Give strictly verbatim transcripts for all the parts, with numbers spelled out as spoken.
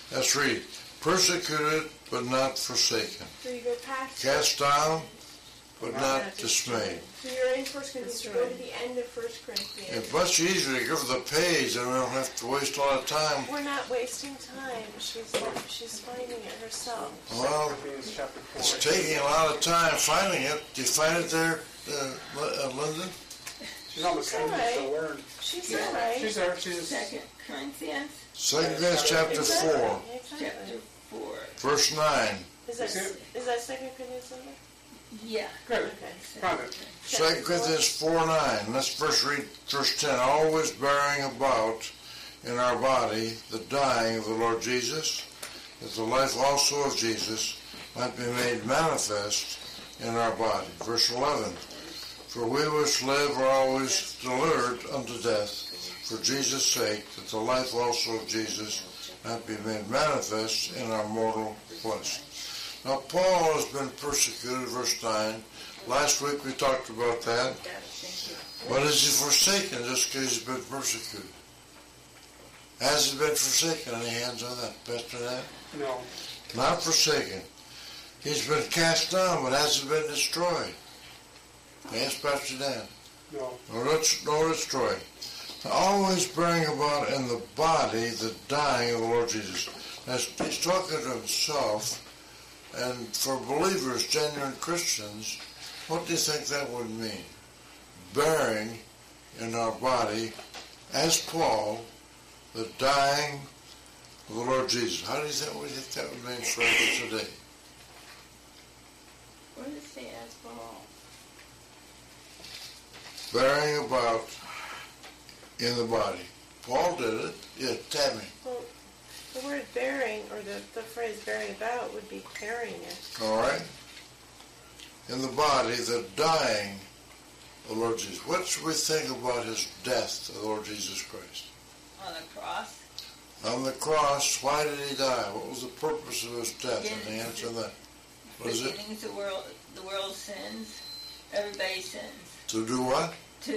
Let's read. Persecuted, but not forsaken. So you go past Cast down, but not, not not dismayed. So you're in First Corinthians. You go to the end of First Corinthians. It's much easier to give the page, and we don't have to waste a lot of time. We're not wasting time. She's she's finding it herself. Well, it's taking a lot of time finding it. Do you find it there, uh, uh, Linda? She's almost all right. to learn. She's Yeah. all right. She's there. She's Second Corinthians, Second Corinthians chapter Exactly. four, Exactly. chapter four. verse nine. Is that Is it? is that Second Corinthians number? Yeah. good. Okay. Found it. Second Corinthians four nine. Let's first read verse ten. Always bearing about in our body the dying of the Lord Jesus, that the life also of Jesus might be made manifest in our body. Verse eleven. For we which live are always delivered unto death for Jesus' sake, that the life also of Jesus might be made manifest in our mortal flesh. Now Paul has been persecuted, verse nine. Last week we talked about that. But is he forsaken just because he's been persecuted? Has he been forsaken? Any hands on that? Pastor Nat? No. Not forsaken. He's been cast down, but has he been destroyed? Yes, Pastor Dan. No. No, no destroyed. Always bearing about in the body the dying of the Lord Jesus. Now, he's talking to himself, and for believers, genuine Christians, what do you think that would mean? Bearing in our body, as Paul, the dying of the Lord Jesus. How do you think, what do you think that would mean for us today? What does it say as Paul? Bearing about in the body. Paul did it. Yeah, Tammy. Well, the word bearing, or the, the phrase bearing about, would be carrying it. All right. In the body, the dying of the Lord Jesus. What should we think about his death, the Lord Jesus Christ? On the cross. On the cross, why did he die? What was the purpose of his death? And the answer to that. What is it? Forgetting the world, the world sins. Everybody sins. To do what? To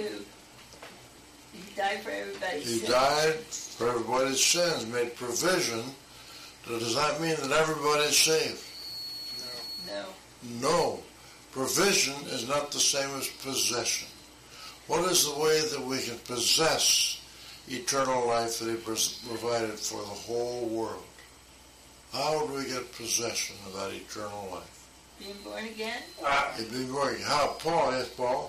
he died for everybody's He sins. died for everybody's sins, made provision. Does that mean that everybody's saved? No. No. Provision is not the same as possession. What is the way that we can possess eternal life that he provided for the whole world? How do we get possession of that eternal life? Being born again? Uh, It'd be very, how? Paul, yes, Paul?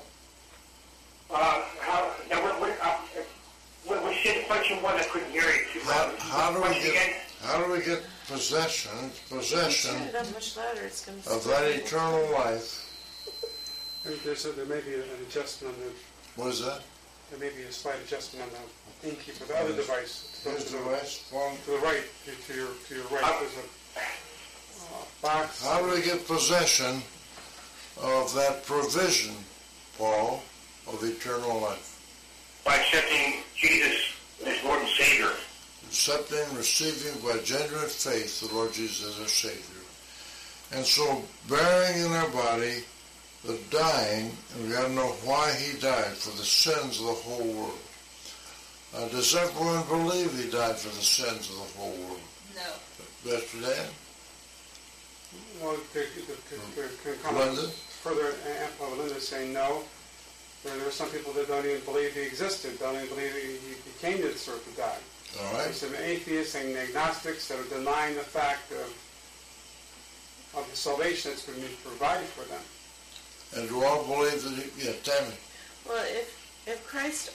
uh, how, now, what, what, uh, what, what said question one? I couldn't hear it. How, how do we Question get, again? how do we get possession, possession Turn it up much louder, it's going to of that eternal life? There- There's a, there may be an adjustment on the, What is that? there may be a slight adjustment on the inky for the other device. To Here's the, the West, Paul. to the right, to, to your to your right. There's a uh, box. How do we get possession of that provision, Paul, of eternal life? By accepting Jesus as Lord and Savior. Accepting, receiving by genuine faith the Lord Jesus as our Savior. And so, bearing in our body the dying, and we got to know why he died, for the sins of the whole world. Uh, does everyone believe he died for the sins of the whole world? No. Pastor Dan? Well, to, to, to, to, to come Linda? further, uh, Linda saying no. There, there are some people that don't even believe he existed, don't even believe he, he became to this earth to die. All There's right. some atheists and agnostics that are denying the fact of, of the salvation that's going to be provided for them. And do all believe that he, yeah, Tammy? Well, if if Christ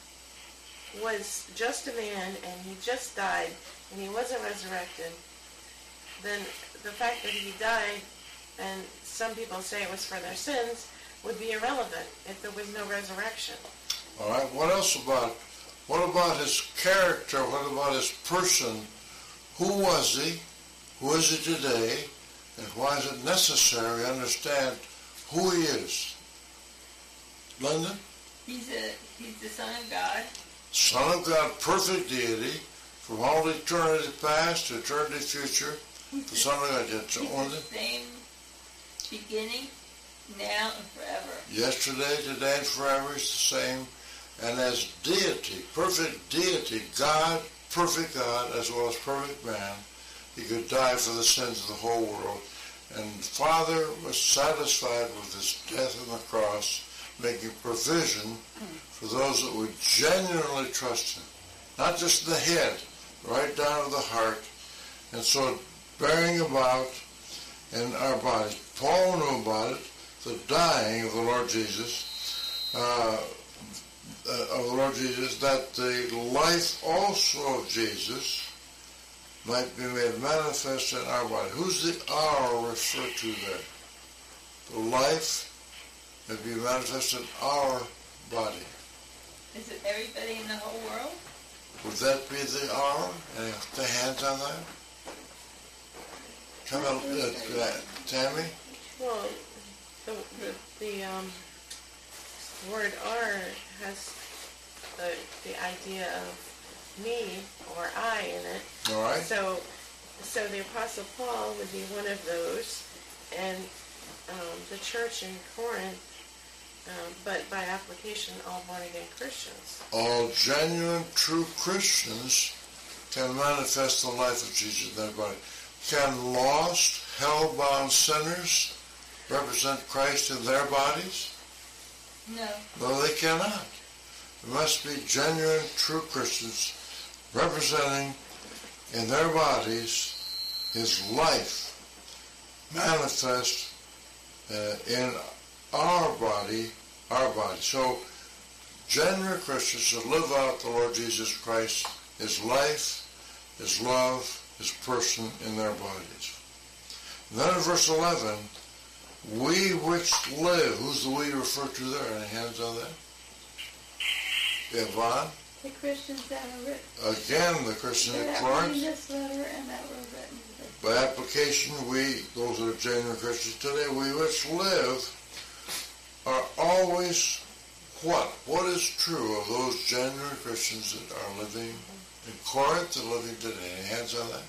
was just a man and he just died and he wasn't resurrected, then the fact that he died, and some people say it was for their sins, would be irrelevant if there was no resurrection. All right. What else about, what about his character? What about his person? Who was he? Who is he today? And why is it necessary to understand who he is? Linda? He's a he's the Son of God. Son of God, perfect deity, from all eternity past to eternity future. The Son of God. Yes, He's Linda? the same beginning, now, and forever. Yesterday, today, and forever is the same. And as deity, perfect deity, God, perfect God, as well as perfect man, he could die for the sins of the whole world. And the Father was satisfied with his death on the cross, making provision for those that would genuinely trust him. Not just the head, right down to the heart. And so bearing about in our bodies. Paul knew about it, the dying of the Lord Jesus, uh, uh, of the Lord Jesus, that the life also of Jesus might be made manifest in our body. Who's the our referred to there? The life may be manifest in our body. Is it everybody in the whole world? Would that be the our? Any the hands on that? Come on, uh, uh, Tammy? Well, the, the, the um, word "our" has the, the idea of me or I in it. All right. So, so the Apostle Paul would be one of those, and um, the church in Corinth, um, but by application, all born-again Christians. All genuine, true Christians can manifest the life of Jesus in their body. Can lost, hell-bound sinners represent Christ in their bodies? No. No, they cannot. There must be genuine, true Christians representing in their bodies his life manifest uh, in our body, our body. So, genuine Christians should live out the Lord Jesus Christ, his life, his love, his person in their bodies. And then in verse eleven, we which live, who's the we referred to there? Any hands on that? Yvonne? The Christians that are written. Again, the Christians at That Corinth. reading this letter and that were written. By application, we, those that are genuine Christians today, we which live are always what? What is true of those genuine Christians that are living in Corinth and living today? Any hands on that?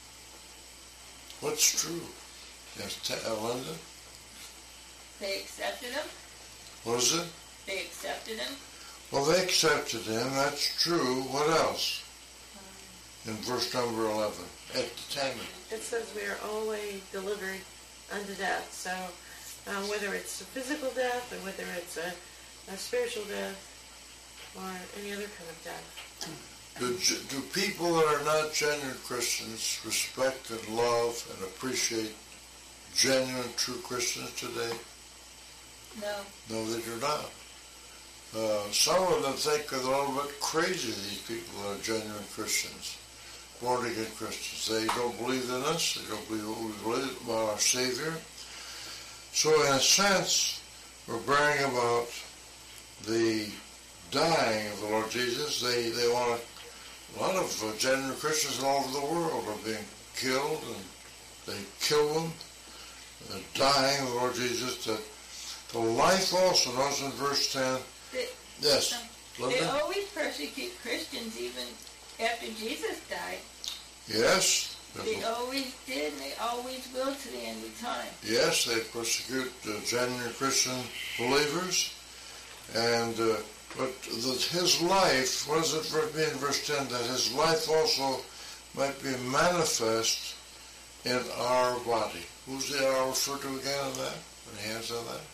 What's true? Yes, T- uh, Linda? They accepted him? What is it? They accepted him? Well, they accepted him. That's true. What else? In verse number eleven. At the time. It says we are always delivered unto death. So uh, whether it's a physical death or whether it's a, a spiritual death or any other kind of death. Do, do people that are not genuine Christians respect and love and appreciate genuine, true Christians today? No. No, they do not. Uh, some of them think they're a little bit crazy, these people that are genuine Christians, born-again Christians. They don't believe in us. They don't believe what we believe about our Savior. So in a sense, we're bearing about the dying of the Lord Jesus. They, they want to A lot of uh, genuine Christians all over the world are being killed, and they kill them. They're dying of the Lord Jesus. That the life also, notice in verse ten. They, Yes, they Linda? always persecute Christians even after Jesus died. Yes. They always did, and they always will to the end of time. Yes, they persecute uh, genuine Christian believers. And, uh, but the, his life, what does it mean in verse ten? That his life also might be manifest in our body. Who's the R referred to again on that? Any hands on that?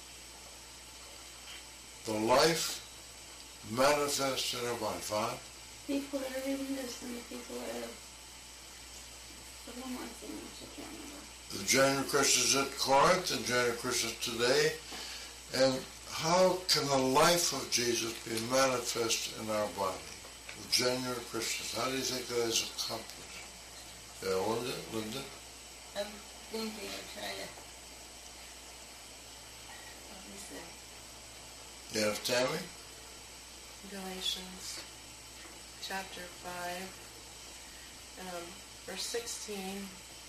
The life manifest in our body. Fine? People that are reading this and the people that are... The one more thing which I can't remember. The genuine Christians at Corinth and genuine Christians today. And how can the life of Jesus be manifest in our body? The genuine Christians. How do you think that is accomplished? Yeah, Linda? Linda? I'm thinking of trying to... Let me see. Yeah, Tammy? Galatians chapter five, um, verse sixteen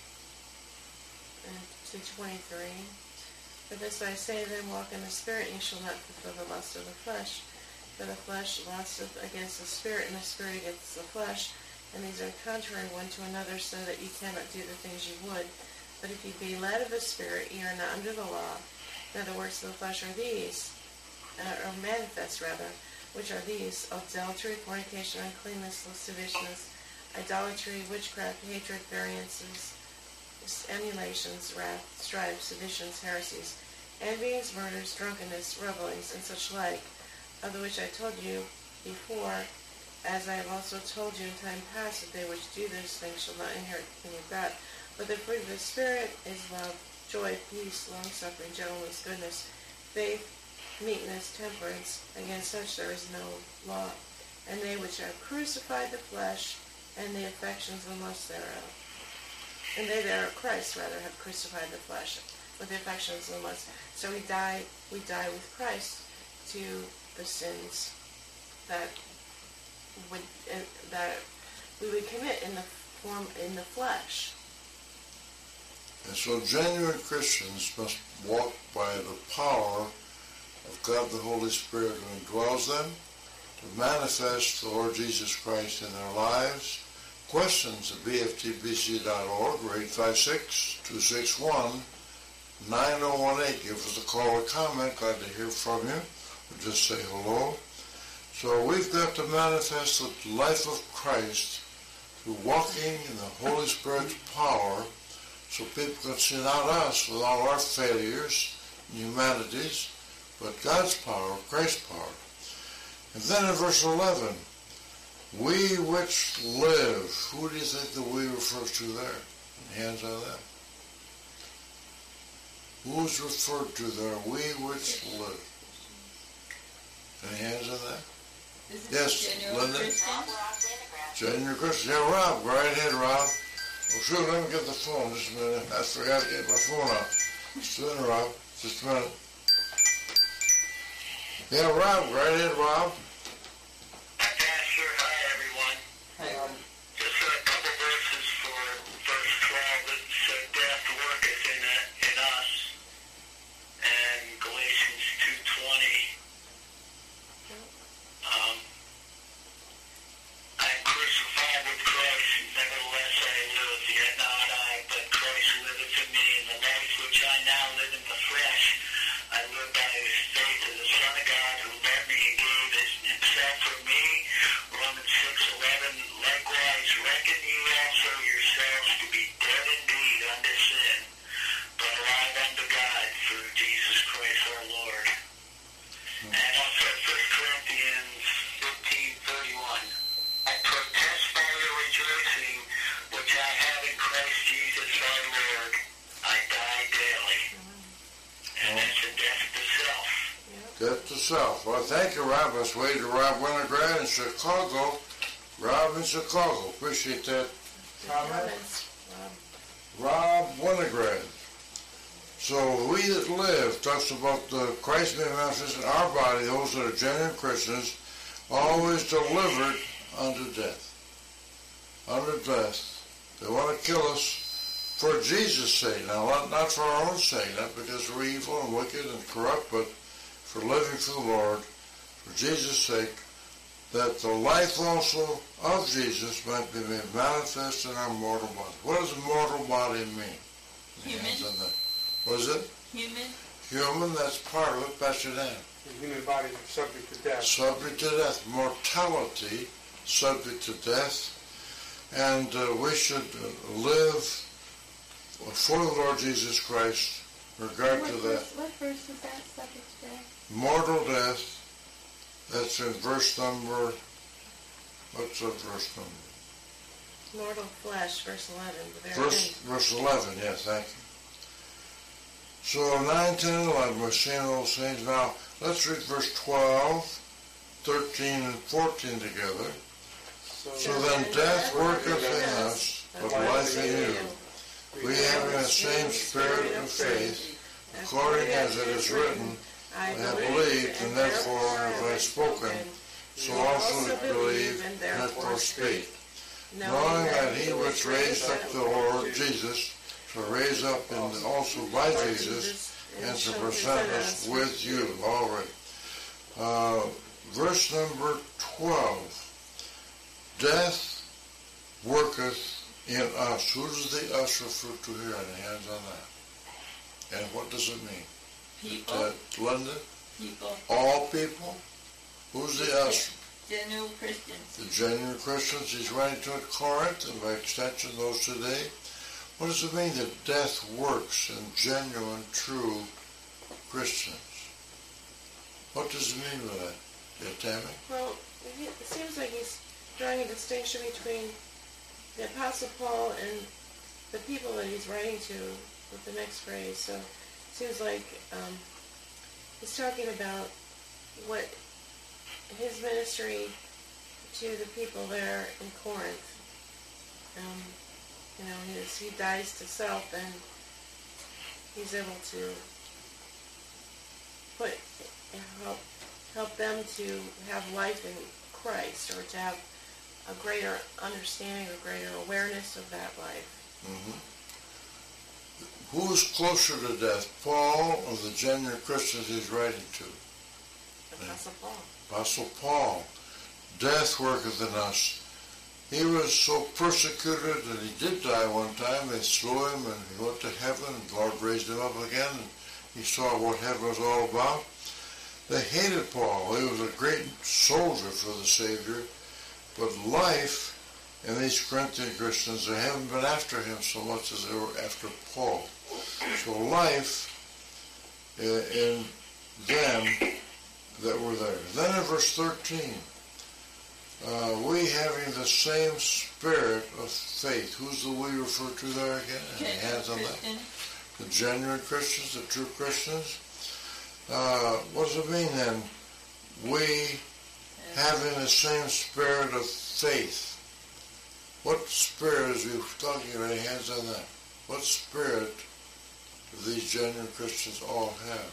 and to twenty-three. For this I say then, walk in the Spirit, and you shall not fulfill the lust of the flesh. For the flesh lusteth against the Spirit, and the Spirit against the flesh. And these are contrary one to another, so that you cannot do the things you would. But if you be led of the Spirit, ye are not under the law. Now the works of the flesh are these, uh, or manifest rather, which are these: adultery, fornication, uncleanness, lasciviousness, idolatry, witchcraft, hatred, variances, emulations, wrath, strife, seditions, heresies, envyings, murders, drunkenness, revellings, and such like, of the which I told you before, as I have also told you in time past, that they which do these things shall not inherit the kingdom of God. But the fruit of the Spirit is love, joy, peace, long-suffering, gentleness, goodness, faith, meekness, temperance. Against such there is no law. And they which have crucified the flesh and the affections and lusts thereof. And they that are Christ, rather, have crucified the flesh with the affections and lusts. So we die, we die with Christ to the sins that would uh, that we would commit in the form in the flesh. And so genuine Christians must walk by the power of God the Holy Spirit who indwells them to manifest the Lord Jesus Christ in their lives. Questions at b f t b c dot org or eight five six, two six one, nine zero one eight. Give us a call or comment. Glad to hear from you. Or just say hello. So we've got to manifest the life of Christ through walking in the Holy Spirit's power so people can see not us with all our failures and humanities, but God's power, Christ's power. And then in verse eleven, we which live, who do you think the we refers to there? Hands on that. Who's referred to there? We which live. Any hands on that? This is Yes, General Linda? Christian. Genuine Christian. Yeah, Rob, go right ahead, Rob. Oh, shoot, let me get the phone just a minute. I forgot to get my phone out. Just a minute, Rob. Just a minute. Yeah, Rob, go right ahead, Rob. Hi, Pastor. Hi, everyone. Um, Just a couple verses for verse twelve that said, death worketh in, in us, and Galatians two twenty. Um, I am crucified with Christ, nevertheless I live, yet not I, but Christ liveth in me, and the life which I now live in the flesh, I live by the faith of the Son of God, who loved me and gave himself for me. Romans six eleven. Likewise, reckon ye also yourselves to be dead indeed unto sin, but alive unto God through Jesus Christ our Lord. And also First Corinthians fifteen thirty-one. I protest by your rejoicing, which I have in Christ Jesus our Lord. I die daily. And that's a death to self. Death to self. Well, thank you, Rob. Let's wait to Rob Winograd in Chicago. Rob in Chicago. Appreciate that comment. Comments? Um, Rob Winograd. So we that live talks about the Christ being manifested in our body, those that are genuine Christians, always delivered unto death. Unto death. They want to kill us for Jesus' sake. Now, not, not for our own sake, not because we're evil and wicked and corrupt, but for living for the Lord, for Jesus' sake, that the life also of Jesus might be made manifest in our mortal body. What does a mortal body mean? Human. Hands on that. What is it? Human. Human, that's part of it. Pastor Dan. the human body is subject to death. Subject to death. Mortality, subject to death. And uh, we should uh, live for the Lord Jesus Christ in regard what to verse, that. What verse is that subject to death? Mortal death. That's in verse number, what's that verse number? mortal flesh, verse eleven. The very Verse, end. verse eleven, yes, thank you. So nine, ten, and eleven, we're seeing those things. Now, let's read verse twelve, thirteen, and fourteen together. So, So then death worketh in us, but life in you. We having the same spirit of faith, according as it is written, I have believed, and therefore have I spoken, so also believe, and therefore speak. Knowing that he which raised up the Lord Jesus shall raise up and also by Jesus, and to present us with you. All right. Uh, verse number twelve. Death worketh in us. Who does the us refer to here? Any hands on that? And what does it mean? People. Uh, Linda? People. All people? Who's the us? Genuine Christians. The genuine Christians he's writing to at Corinth, and by extension those today. What does it mean that death works in genuine, true Christians? What does it mean by that, yeah, Tammy? Well, it seems like he's drawing a distinction between the Apostle Paul and the people that he's writing to with the next phrase. So it seems like um, he's talking about what his ministry to the people there in Corinth. Um, you know, his, he dies to self, and he's able to put help help them to have life in Christ, or to have a greater understanding, a greater awareness of that life. Mm-hmm. Who is closer to death, Paul or the genuine Christians he's writing to? Apostle Paul. Apostle Paul. Death worketh in us. He was so persecuted that he did die one time. They slew him and he went to heaven, and the Lord raised him up again, and he saw what heaven was all about. They hated Paul. He was a great soldier for the Savior, but life in these Corinthian Christians, they haven't been after him so much as they were after Paul. So life in them that were there. Then in verse thirteen, uh, we having the same spirit of faith. Who's the we refer to there again? Any hands on that? The genuine Christians, the true Christians. Uh, what does it mean then? We having the same spirit of faith. What spirit is he talking about? Any hands on that? What spirit do these genuine Christians all have?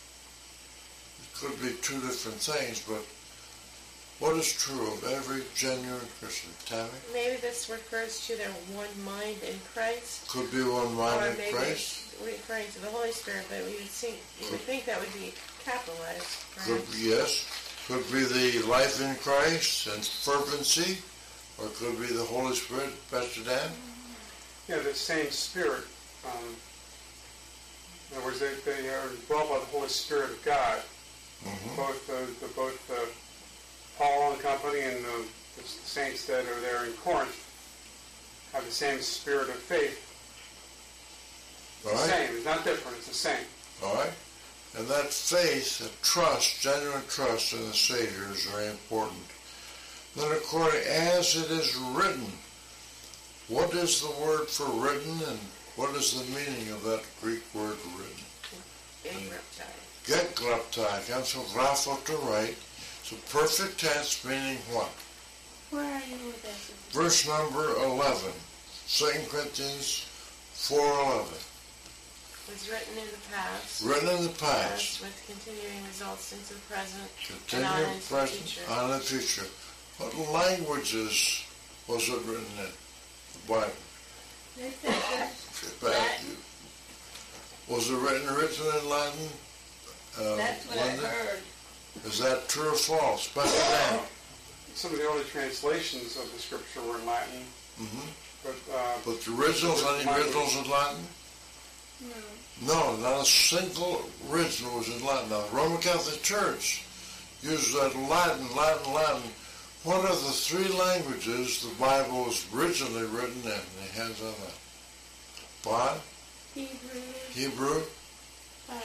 It could be two different things, but what is true of every genuine Christian? Tammy? Maybe this refers to their one mind in Christ. Could be one mind or in maybe Christ. referring to the Holy Spirit, but we would think, you would think that would be capitalized. Could Perhaps. be, yes. Could be the life in Christ and fervency, or could be the Holy Spirit, Pastor Dan? Yeah, the same Spirit. Um, in other words, they, they are indwelt by the Holy Spirit of God. Mm-hmm. Both uh, the, both uh, Paul and company and the, the saints that are there in Corinth have the same spirit of faith. It's All the right. same. It's not different. It's the same. All right? And that faith, that trust, genuine trust in the Savior is very important. Then according as it is written, what is the word for written, and what is the meaning of that Greek word written? Engraptai. Gegraptai comes from grapho, to write. It's a perfect tense, meaning what? Where are you with that? Verse number eleven, Second Corinthians four eleven. Was written in the past. Written in the As past, with continuing results into the present. continuing and on into the present, future. on the future. What languages was it written in? The Bible. Latin. Was it written written in Latin? Uh, That's what Linda? I heard. Is that true or false? Pastor Dan? Some of the early translations of the Scripture were in Latin, Mm-hmm. but uh, But the originals, any originals in Latin? No, not a single original was in Latin. Now, the Roman Catholic Church uses that Latin, Latin, Latin. What are the three languages the Bible was originally written in? Any hands on that? What? Hebrew, Hebrew? uh,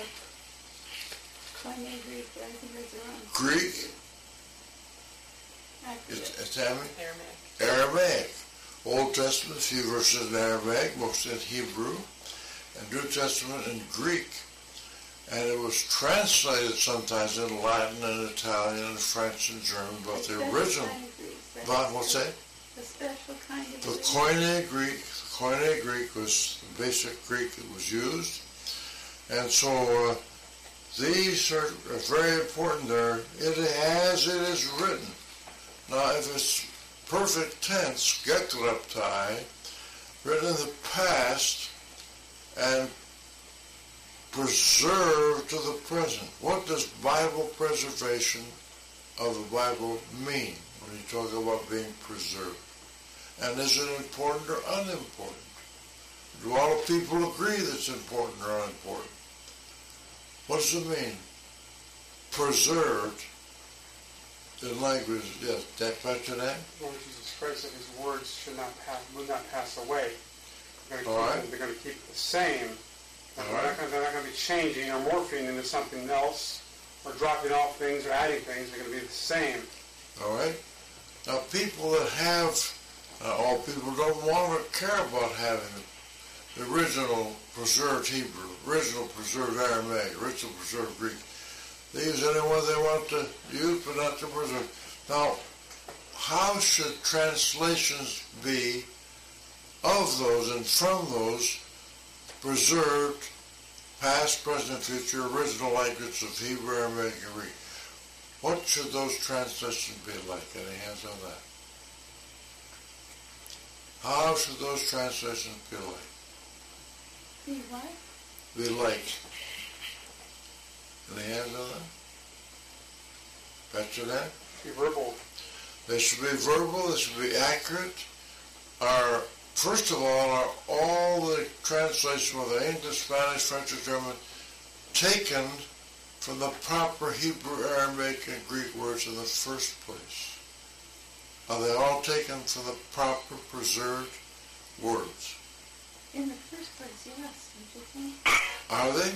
Koine Greek, I think that's wrong. Greek? Accurate. It's, it's Tammy? Aramaic. Aramaic. Old Testament, a few verses in Aramaic, most in Hebrew, and New Testament in Greek. And it was translated sometimes in Latin and Italian and French and German, but the Special original, kind of Greek, right? but what's that? A special kind of The Greek. Koine Greek, the Koine Greek was the basic Greek that was used. And so uh, these are, are very important there. It as it is written. Now, if it's perfect tense, gekleptai, written in the past and preserved to the present. What does Bible preservation of the Bible mean when you talk about being preserved? And is it important or unimportant? Do all the people agree that it's important or unimportant? What does it mean? Preserved the language, yes, that question there? Lord Jesus Christ said his words should not pass, would not pass away. They're going All to right. keep, they're going to keep it the same. All They're right. not going to, they're not going to be changing or morphing into something else or dropping off things or adding things. They're going to be the same. All right. Now, people that have, uh, or people don't want to care about having the original preserved Hebrew, original preserved Aramaic, original preserved Greek, they use any one they want to use, but not to preserve. Now, how should translations be of those and from those preserved, past, present, future, original language of Hebrew, Aramaic, and Greek? What should those translations be like? Any hands on that? How should those translations be like? Be what? Be like? Any hands on that? Picture that? Be verbal. They should be verbal, they should be accurate. Are, first of all, are all the translations, whether English, Spanish, French, or German, taken from the proper Hebrew, Aramaic, and Greek words in the first place? Are they all taken from the proper preserved words? In the first place, yes, don't you think? Are they?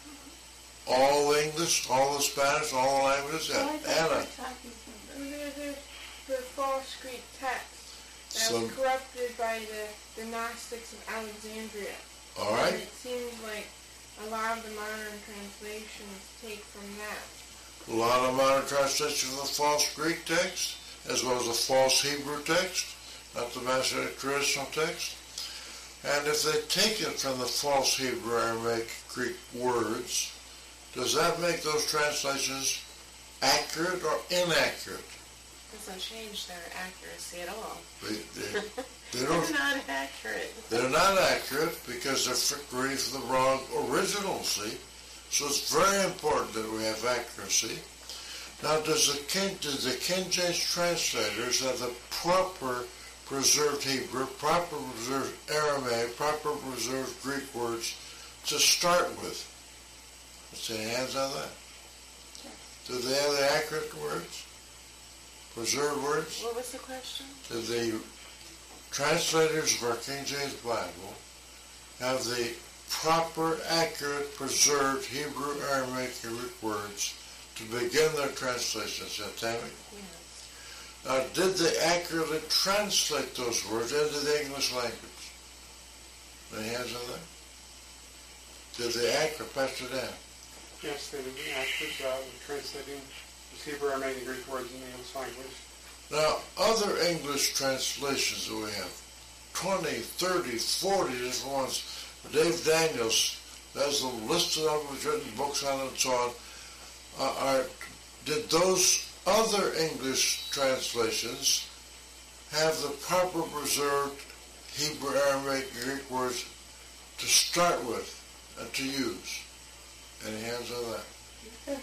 All the English, all the Spanish, all the languages? Well, I Yeah. thought you Anna. were talking from There, there's the false Greek text that So, was corrupted by the, the Gnostics of Alexandria. all And right. it seems like a lot of the modern translations take from that. A lot of modern translations of the false Greek text, as well as the false Hebrew text, not the Masoretic traditional text. And if they take it from the false Hebrew, Aramaic, Greek words, does that make those translations accurate or inaccurate? Doesn't change their accuracy at all. They, they, they They're don't, not accurate. they're not accurate because they're f- reading from the wrong original, see? So it's very important that we have accuracy. Now, does the King, does the King James translators have the proper preserved Hebrew, proper preserved Aramaic, proper preserved Greek words to start with? Let's say hands on that. Do they have the accurate words? Preserved words? What was the question? Do the translators of our King James Bible have the proper, accurate, preserved Hebrew, Aramaic, and Greek words to begin their translations? Is that Tammy? Yes. Now, did they accurately translate those words into the English language? Any hands on that? Did they accurately, Pastor Dan? Yes, they did an accurate job of translating the Hebrew, Aramaic, and Greek words in the English language. Now, other English translations that we have, twenty, thirty, forty different ones. Dave Daniels has a list of them, has written books on it and so on. Uh, are, did those other English translations have the proper preserved Hebrew, Aramaic, and Greek words to start with and to use? Any hands on that? Yes.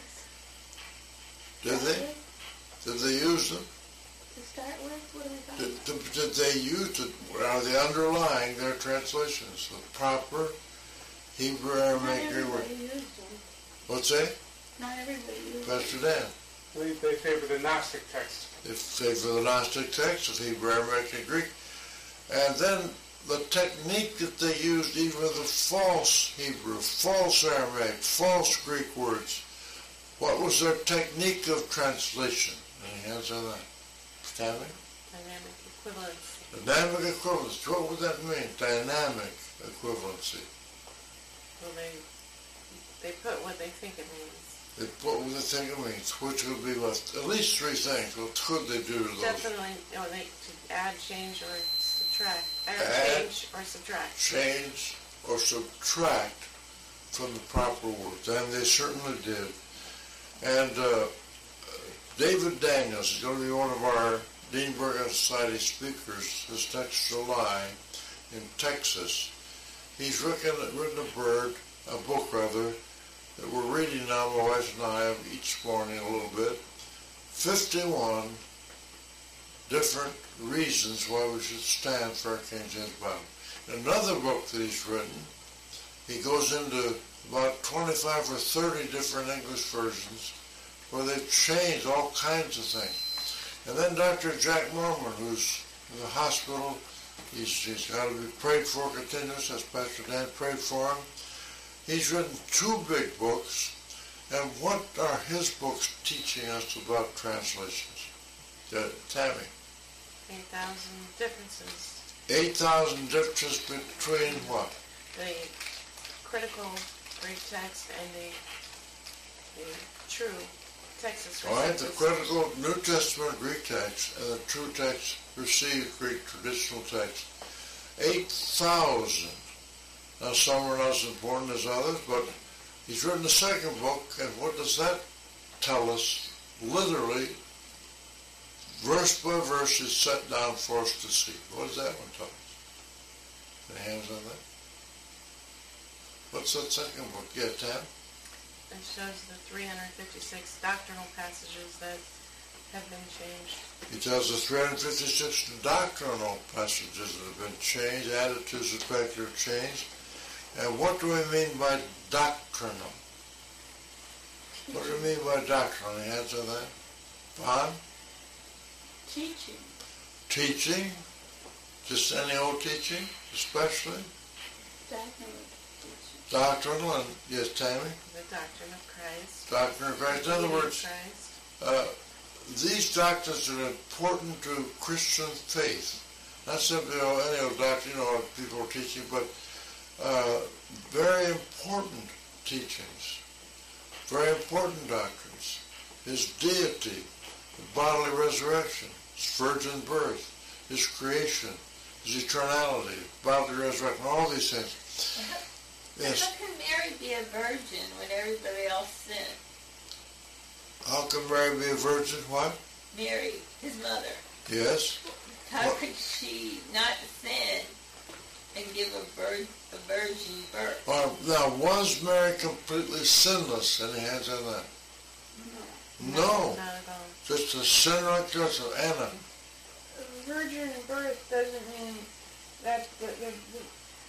Did they? Did they use them? To start with, what are we talking Did, about? did, did they use it? Are they underlying their translations? The proper Hebrew, Not Aramaic, Greek word. everybody used them. What's that? Not everybody used them. Pastor Dan. They, they favor the Gnostic text. They favor the Gnostic text of Hebrew, Aramaic, and Greek. And then the technique that they used, even the false Hebrew, false Aramaic, false Greek words, what was their technique of translation? Any hands on that? Tammy? Dynamic equivalence. Dynamic equivalency. What would that mean? Dynamic equivalency. Well, they they put what they think it means. They put what they think it means, which would be what, at least three things. What could they do to those? Definitely, you know, they to add, change, or subtract. Add, Add. change, or subtract. Change or subtract from the proper words, and they certainly did. And uh, David Daniels is going to be one of our Dean Bergen Society speakers this next July in Texas. He's written, written a bird, a book rather, that we're reading now, my wife and I, each morning a little bit. fifty-one different reasons why we should stand for our King James Bible. In another book that he's written, he goes into about twenty-five or thirty different English versions where they've changed all kinds of things. And then Doctor Jack Norman, who's in the hospital, he's, he's got to be prayed for continuous, as Pastor Dan prayed for him. He's written two big books, and what are his books teaching us about translations? Uh, Tammy? eight thousand differences. eight thousand differences between what? The critical Greek text and the, the true Texas All right, the Receptus. critical New Testament Greek text and the true text, received Greek traditional text. eight thousand. Now, some are not as important as others, but he's written a second book, and what does that tell us? Literally, verse by verse is set down for us to see. What does that one tell us? Any hands on that? What's that second book? Yeah, Tam? It shows the three hundred fifty-six doctrinal passages that have been changed. He tells us three hundred fifty-six doctrinal passages that have been changed, added to the speculative change. And what do we mean by doctrinal? What do we mean by doctrinal? Any hands on that? Vaughn? Teaching. Teaching? Just any old teaching, especially? Definitely. Doctrinal, and yes, Tammy? The doctrine of Christ. Doctrine of Christ. In other Meaning of words, Christ. uh, these doctrines are important to Christian faith. Not simply oh, any old doctrine, you know, people are teaching, but uh, very important teachings, very important doctrines. His deity, the bodily resurrection, his virgin birth, his creation, his eternality, bodily resurrection, all these things. Yes. How can Mary be a virgin when everybody else sinned? How can Mary be a virgin? What? Mary, his mother. Yes. How What? could she not sin and give a, vir- a virgin birth? Uh, now, was Mary completely sinless? Any hands on that? No. Not at all. Just a sin like yours. So Anna. Virgin birth doesn't mean that the, the, the,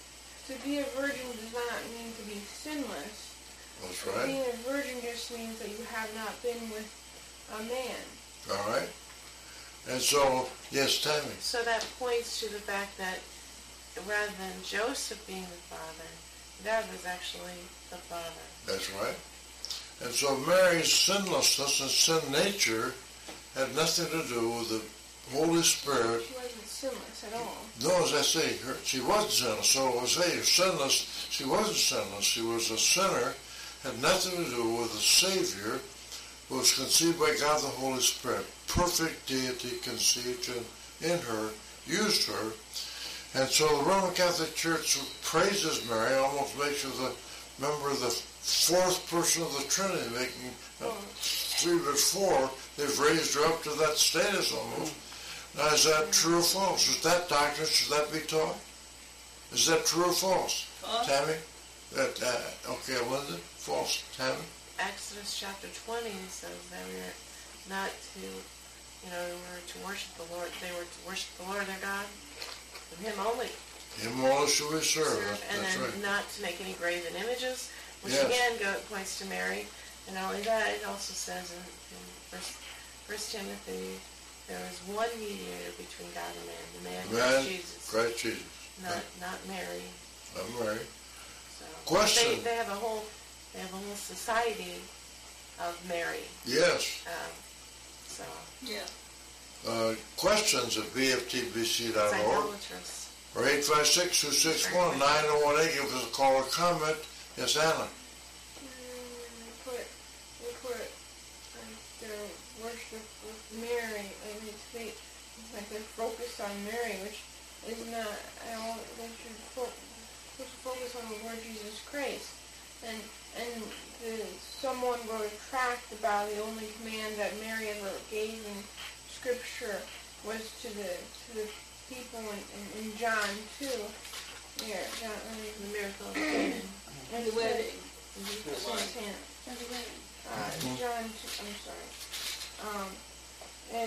to be a virgin does not mean to be sinless. That's right. Being a virgin just means that you have not been with a man. All right. And so, yes, Tammy. So that points to the fact that rather than Joseph being the father, Dad was actually the father. That's right. And so Mary's sinlessness and sin nature had nothing to do with the Holy Spirit. She wasn't sinless at all. No, as I say, her, she wasn't sinless. So I say, sinless, she wasn't sinless. She was a sinner, had nothing to do with the Savior who was conceived by God the Holy Spirit. Perfect deity conceived in, in her, used her. And so the Roman Catholic Church praises Mary, almost makes her the member of the fourth person of the Trinity, making uh, three but four. They've raised her up to that status almost. Now, is that true or false? Is that doctrine, should that be taught? Is that true or false? False. Tammy? That, uh, okay, Linda? False. Tammy? Exodus chapter twenty says that we are not to, you know, we were to worship the Lord. They were to worship the Lord their God, and Him only. Him only should we serve. serve, That, and that's then right. not to make any graven images, which Yes. again go, points to Mary. And not only that, it also says in, in First, First Timothy, there is one mediator between God and man, the man Man, Christ Jesus, Christ Jesus. not not Mary. I'm Mary. So Question. They, they have a whole they have a whole society of Mary. Yes. Um, so Yeah. Uh, questions at b f t b c dot it's org idolatrous. or eight five six, two six one, nine oh one eight. Give us a call or comment. Yes, Anna. Mm, They put, they put like their worship with Mary, and it's they, it's like they're focused on Mary, which is not at all. They should, fo- they should focus on the Lord Jesus Christ. And and the, someone wrote a tract about the only command that Mary ever gave in Scripture was to the to the people in, in, in John two. Here, John, let me The miracle of Canaan. and The wedding. It's in Hannah. Uh, John, two- I'm sorry. Um, and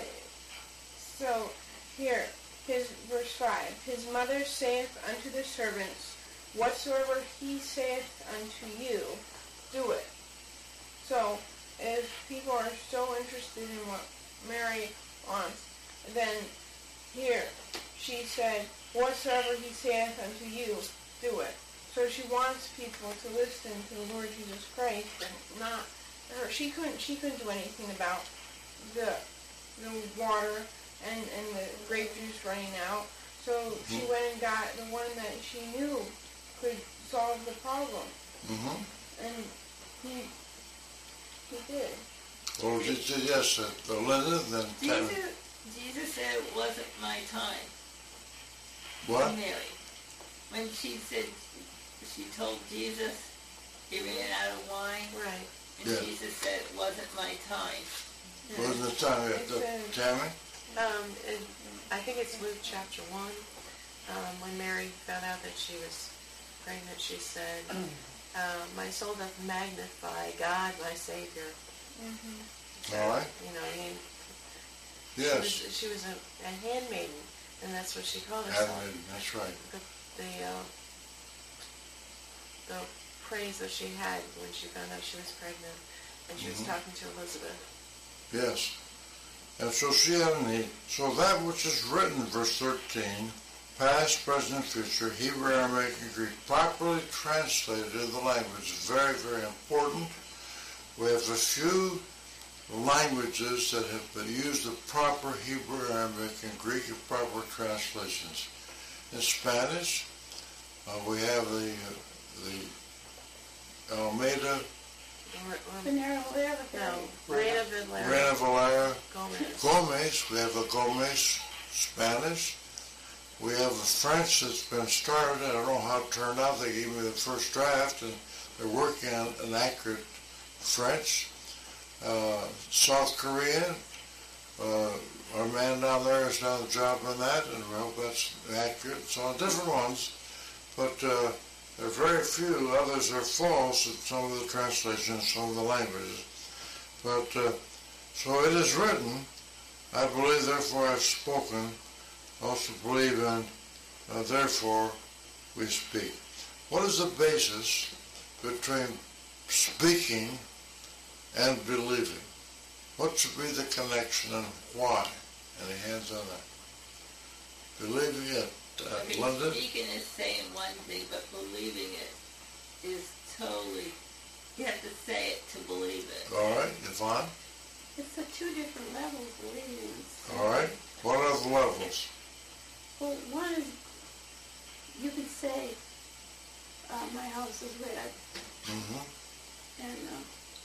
so here, his verse five. His mother saith unto the servants, whatsoever he saith unto you, do it. So, if people are so interested in what Mary wants. Then here, she said, whatsoever he saith unto you, do it. So she wants people to listen to the Lord Jesus Christ and not her. She couldn't, she couldn't do anything about the, the water and, and the grape juice running out. So she went and got the one that she knew could solve the problem. Mm-hmm. And he, he did. Well, she said yes, uh, Linda, then Tammy. Jesus, Jesus said it wasn't my time. What? Mary. When she said, she told Jesus he ran out of wine, Right. and Yeah. Jesus said it wasn't my time. Wasn't the time, It's uh, a- Tammy? Um, it, I think it's Luke chapter one. Um, when Mary found out that she was pregnant, she said, uh, my soul doth magnify God, my Savior. Mm-hmm. So, All right. You know, I mean, Yes. she was, she was a, a handmaiden, and that's what she called herself. Handmaiden, that's right. The, the, uh, the praise that she had when she found out she was pregnant, and she was Mhm. talking to Elizabeth. Yes. And so she had a need. So that which is written, verse thirteen, past, present, future, Hebrew, Aramaic, and Greek, properly translated in the language is very, very important. We have a few languages that have been used the proper Hebrew, Aramaic, and Greek and proper translations. In Spanish, uh, we have the the Almeida, Venero, No, Reina Valera Reina Valera, Gomez. Gomez, we have a Gomez, Spanish. We have a French that's been started. I don't know how it turned out. They gave me the first draft, and they're working on an accurate French. Uh, South Korean, uh, our man down there has done a job on that, and we hope that's accurate. So on different ones, but uh, there are very few. Others are false in some of the translations, some of the languages. But uh, so it is written. I believe, therefore I've spoken. Also believe in, uh, therefore we speak. What is the basis between speaking and believing? What should be the connection and why? Any hands on that? Believing it, I uh, mean, Linda? speaking is saying one thing, but believing it is totally, you have to say it to believe it. All right, Yvonne? It's the two different levels, believing. All right. What are the levels? Well, one is, you can say, uh, my house is red, Mm-hmm. and, uh,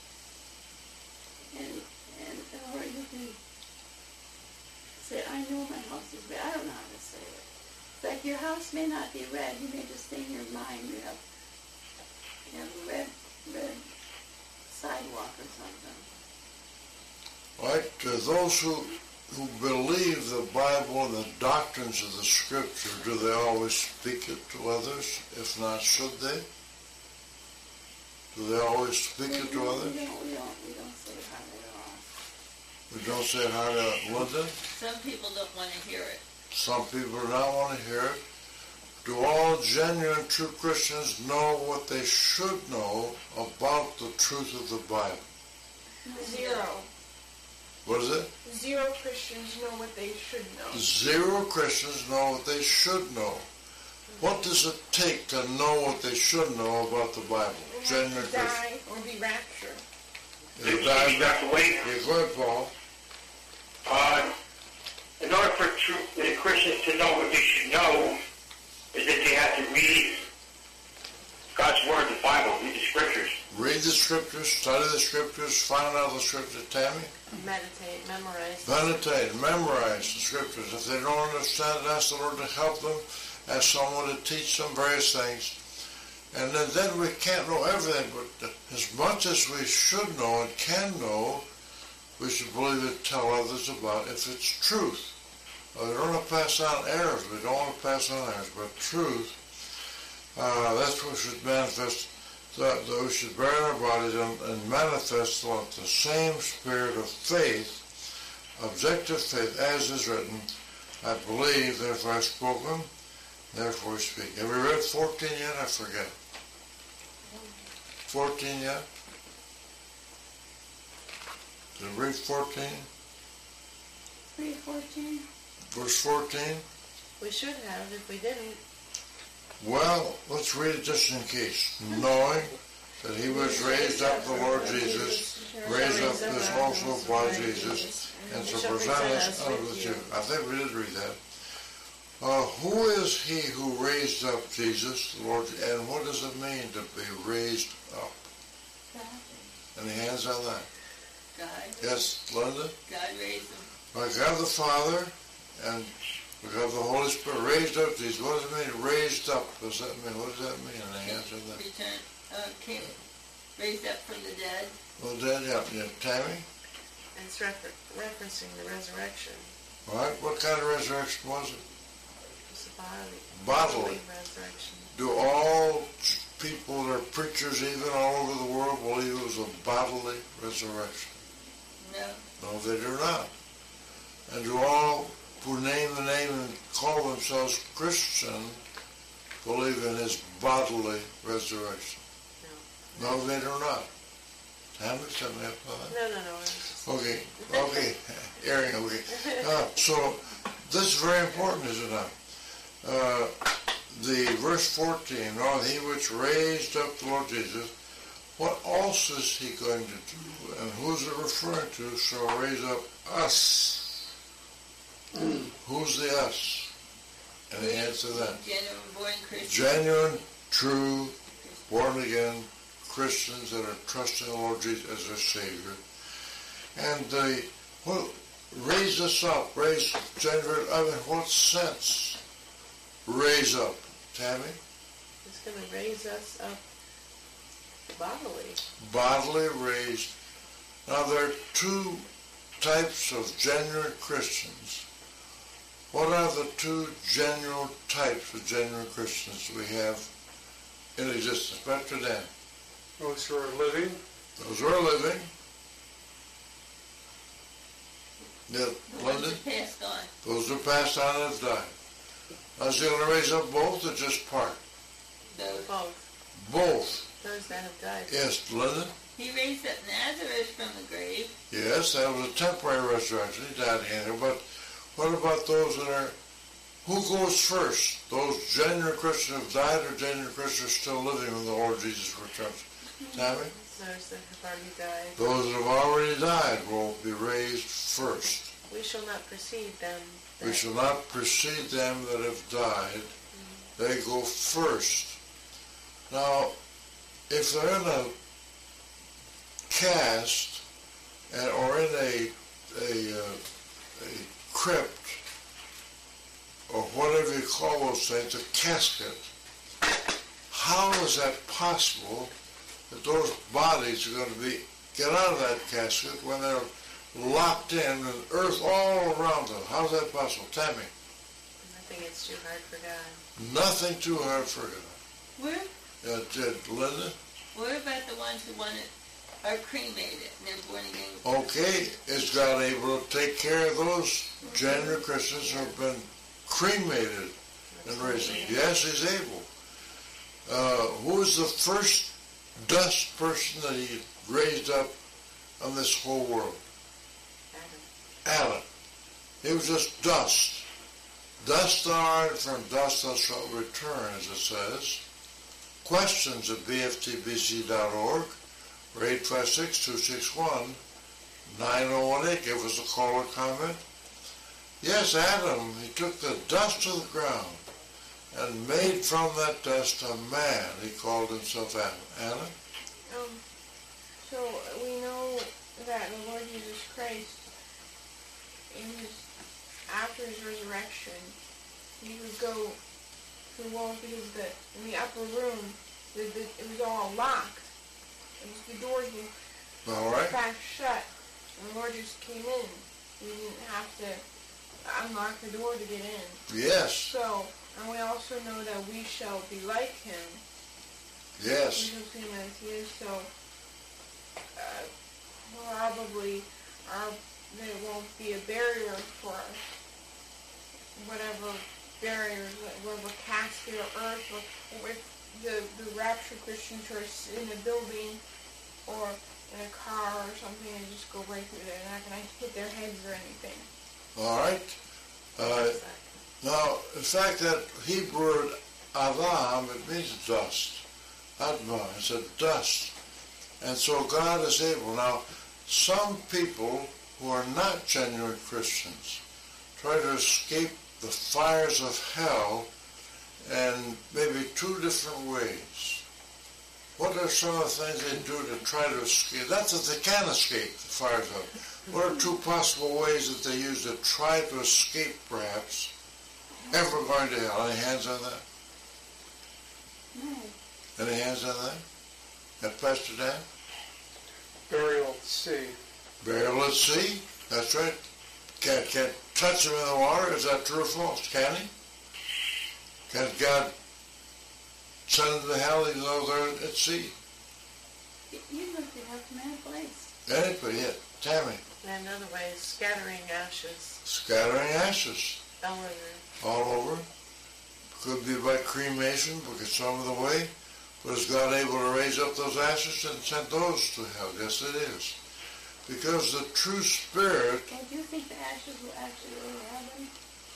and, and, or you can say, I know my house is red. I don't know how to say it. It's like your house may not be red. You may just think in your mind you have, you have a red, red sidewalk or something. Right, uh, those who who believe the Bible and the doctrines of the Scripture, do they always speak it to others? If not, should they? Do they always speak it to we, others? We don't, we don't, we don't say it hardly at all. We don't say it hard to Linda. Some people don't want to hear it. Some people do not want to hear it. Do all genuine, true Christians know what they should know about the truth of the Bible? Zero. What is it? Zero Christians know what they should know. Zero Christians know what they should know. What does it take to know what they should know about the Bible? They have Genuine to Christians. die or be raptured. Is You that- have to wait. Yeah, go ahead, Paul. Uh, in order for true, the Christians to know what they should know, is that they have to read God's Word, the Bible, read the Scriptures. Read the Scriptures, study the Scriptures, find out the Scriptures. Tammy? Meditate, memorize. Meditate, memorize the Scriptures. If they don't understand it, ask the Lord to help them, ask someone to teach them various things. And then, then we can't know everything, but as much as we should know and can know, we should believe it, tell others about if it's truth. Uh, we don't want to pass on errors. We don't want to pass on errors, but truth, uh, that's what should manifest, that, that we should bear in our bodies and, and manifest the, the same spirit of faith, objective faith, as is written, I believe, therefore I've spoken, therefore I speak. Have we read fourteen yet? I forget. fourteen yet? Did we read fourteen? Read fourteen. Verse fourteen. We should have if we didn't. Well, let's read it just in case. Knowing that he was raised up the Lord Jesus, raised up this also by Jesus, and to present us unto the Jews. I think we did read that. Uh, who is he who raised up Jesus, the Lord, and what does it mean to be raised up? Any hands on that? God. Yes, Linda? God raised him. By God the Father, and we have the Holy Spirit raised up Jesus. What does it mean, raised up? What does that mean? What does that mean? Any hands on that? Return, uh, came, raised up from the dead. Well, dead, yeah. yeah. Tammy? It's refer- referencing the resurrection. All right. What kind of resurrection was it? It's a bodily, Bodily. resurrection. Do all people that are preachers even all over the world believe it was a bodily resurrection? No. No, they do not. And do all who name the name and call themselves Christian believe in his bodily resurrection? No. No, they do not. Haven't set me up on that? No, no, no. Just... Okay, okay, Aaron, okay. Uh, so, this is very important, is it not? Uh, the verse fourteen, oh, he which raised up the Lord Jesus, what else is he going to do? And who's it referring to? Shall raise up us. Who's the us? Any answer to that? Genuine born Christian. Genuine, true, born again Christians that are trusting the Lord Jesus as their Savior. And they, well, raise us up, raise genuine, I mean, what sense? Raise up. Tammy? It's going to raise us up bodily. Bodily raised. Now, there are two types of genuine Christians. What are the two genuine types of genuine Christians we have in existence? Doctor Dan. Those who are living. Those who are living. Yeah, The ones Linda? that passed on. Those who passed on and have died. Now, is he going to raise up both or just part? Those. Both. Both. Those that have died. Yes, Linda? He raised up Nazareth from the grave. Yes, that was a temporary resurrection. He died again. But what about those that are, who goes first? Those genuine Christians who have died or genuine Christians still living when the Lord Jesus returns? Tammy? Those that have already died. Those that have already died will be raised first. We shall not precede them. We that- shall not precede them that have died. They go first. Now, if they're in a cast and, or in a, a, uh, a crypt, or whatever you call those things, a casket, how is that possible that those bodies are going to be get out of that casket when they're locked in and earth all around them? How's that possible? Tammy? I think it's too hard for God. Nothing too hard for God. Where, Uh, did Linda? where about the ones who want it, are cremated and they're born again? Okay, is God able to take care of those genuine Christians who have been cremated and raised? Yes, he's able. Uh, who was the first dust person that he raised up on this whole world? Adam. Adam. He was just dust. Dust thou art, and from dust thou shalt return, as it says. Questions at b f t b c dot org or eight five six, two six one, nine oh one eight. Give us a call or comment. Yes, Adam, he took the dust of the ground and made from that dust a man. He called himself Adam. Anna? Um, so we know that the Lord Jesus Christ, in his, after his resurrection, he would go to the walls because the, in the upper room, the, the, it was all locked. It was, the doors were All right. back shut. And the Lord just came in. We didn't have to unlock the door to get in. Yes. So, and we also know that we shall be like him. Yes. We shall see him as he is. So, uh, probably our, there won't be a barrier for us. Whatever barriers, whatever casket or earth, or, or if the, the rapture Christians are in a building or in a car or something and just go right through there. They're not going to hit their heads or anything. All right? Uh, now, the fact that Hebrew word Adam, it means dust. Adma, it's a dust. And so God is able. Now, some people who are not genuine Christians try to escape the fires of hell in maybe two different ways. What are some of the things they do to try to escape? Not that they can escape the fires of hell. What are two possible ways that they use to try to escape, perhaps, ever going to hell? Any hands on that? No. Any hands on that? And Pastor Dan? Burial at sea. Burial at sea? That's right. Can't, can't touch him in the water. Is that true or false? Can he? Can God send them to hell even though they're at sea? You looked it up, man, place. Anybody, yeah. Tammy. And another way is scattering ashes Scattering ashes all over. all over. Could be by cremation, because some of the way. But is God able to raise up those ashes and send those to hell? Yes, it is. Because the true spirit, And do you think the ashes will actually go to heaven?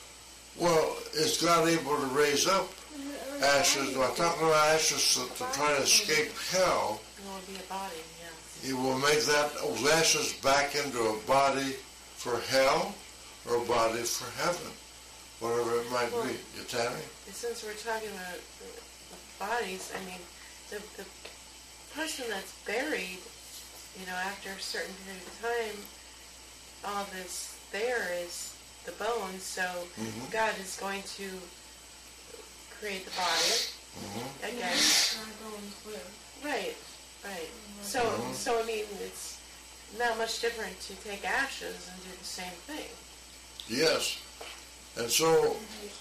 well, is God able to raise up ashes? I'm talking about ashes to, to try to escape hell. It will be a body, yes. He will make that those ashes back into a body for hell or a body for heaven, whatever it might Well, be. You, Tammy? Since we're talking about the the bodies, I mean, the, the person that's buried, you know, after a certain period of time, all that's there is the bones, so Mhm. God is going to create the body Mm-hmm. again. Our bones live. Right, right. So, Mhm. so I mean, it's not much different to take ashes and do the same thing. Yes. And so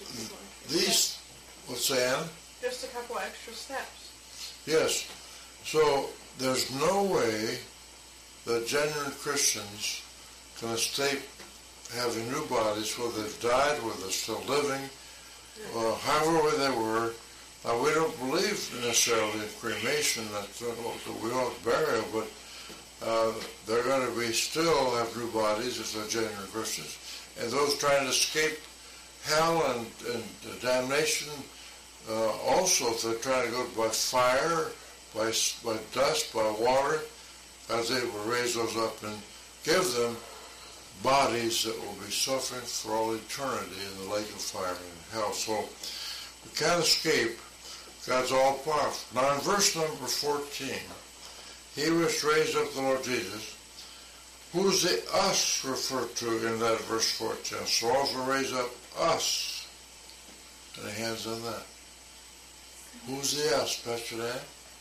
these, what's that? Just a couple extra steps. Yes. So there's no way that genuine Christians can escape having new bodies, whether they've died, whether they're still living, or however way they were. Now, we don't believe necessarily in cremation, that we don't burial, but uh, they're going to be still have new bodies if they're genuine Christians. And those trying to escape hell and, and damnation, uh, also if they're trying to go by fire, by, by dust, by water, God's able to raise those up and give them bodies that will be suffering for all eternity in the lake of fire and hell. So we can't escape. God's all powerful. Now in verse number fourteen, he was raised up the Lord Jesus. Who's the us referred to in that verse fourteen? So also raise up us. Any hands on that? Who's the us, Pastor Dan?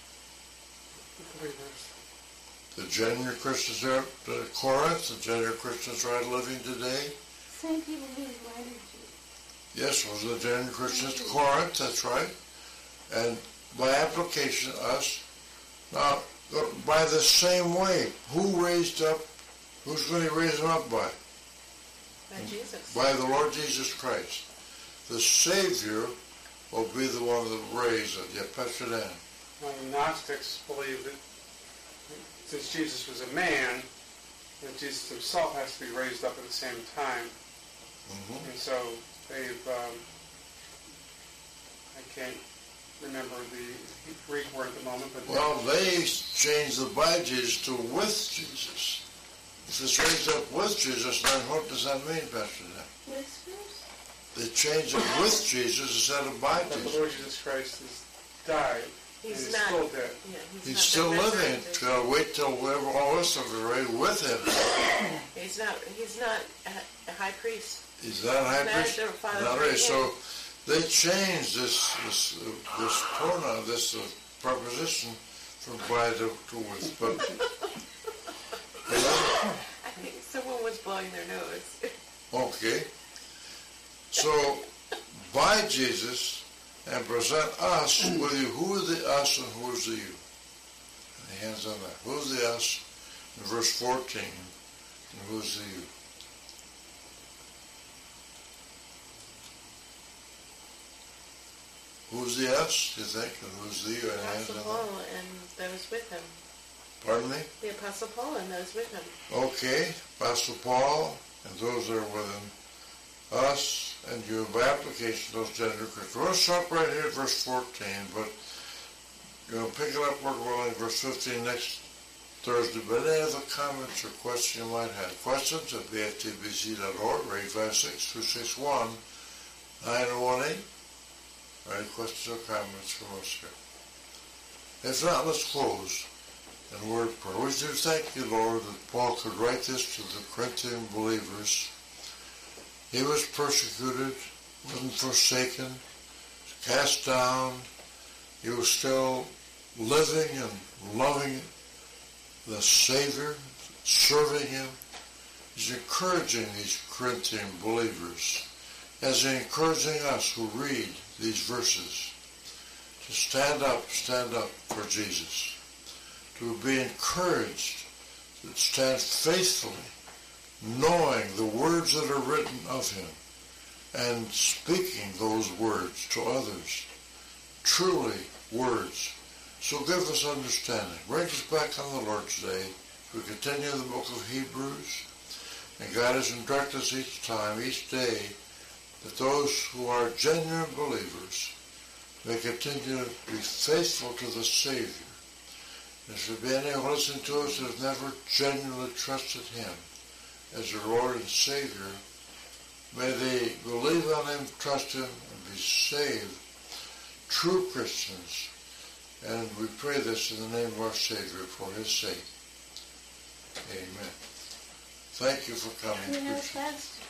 Believers. The genuine Christians there at Corinth, the genuine Christians right living today. Same people who was writing to. Yes, those are the genuine Christians at Corinth, that's right. And by application, us. Now, by the same way, who raised up, who's going to raise them up by? By Jesus. By the Lord Jesus Christ. The Savior will be the one that raised it. Yeah, Pastor Dan. Now, the Gnostics believe that since Jesus was a man, that Jesus himself has to be raised up at the same time. Mm-hmm. And so they've, um, I can't remember the Greek word at the moment, but Well, they changed the by Jesus to with Jesus. If it's raised up with Jesus, then what does that mean, Pastor Dan? Whispers? They changed it with Jesus instead of by but the Jesus. Lord Jesus Christ has died, and He's he's not. still dead. Yeah, he's, He's not still been living. resurrected. Gotta wait till whoever all of us are raised with him. He's not. He's not a, a high priest. Is that high Not priest? their father Not right right. So they changed this this uh, this pronoun, this uh, preposition from by to, to with. But I think someone was blowing their nose. okay. So by Jesus and present us with you. Who is the us and who is the you? Any hands on that? Who's the us in verse fourteen and who's the you? Who's the us, you think, and who's the you? Any hands Apostle on Paul that? and those with him. Pardon me? The Apostle Paul and those with him. Okay, Apostle Paul and those that are with him. us and you by application of those gender curriculum. We're going to stop right here at verse fourteen, but you're going to pick it up, Lord willing, verse fifteen next Thursday. But any other comments or questions you might have? Questions at b f t b c dot org or eight five six, two six one, nine oh one eight. Or any questions or comments from us here? If not, let's close in word of prayer. We do thank you, Lord, that Paul could write this to the Corinthian believers. He was persecuted, wasn't forsaken, cast down. He was still living and loving the Savior, serving Him. He's encouraging these Corinthian believers, as He's encouraging us who read these verses, to stand up, stand up for Jesus, to be encouraged, to stand faithfully, knowing the words that are written of Him, and speaking those words to others, truly words. So give us understanding. Bring us back on the Lord's Day. We continue the book of Hebrews, and guide us and direct us each time, each day, that those who are genuine believers may continue to be faithful to the Savior. And if there be any who listen to us that have never genuinely trusted Him as their Lord and Savior, may they believe on Him, trust Him, and be saved, true Christians. And we pray this in the name of our Savior for His sake. Amen. Thank you for coming. You know, Pastor,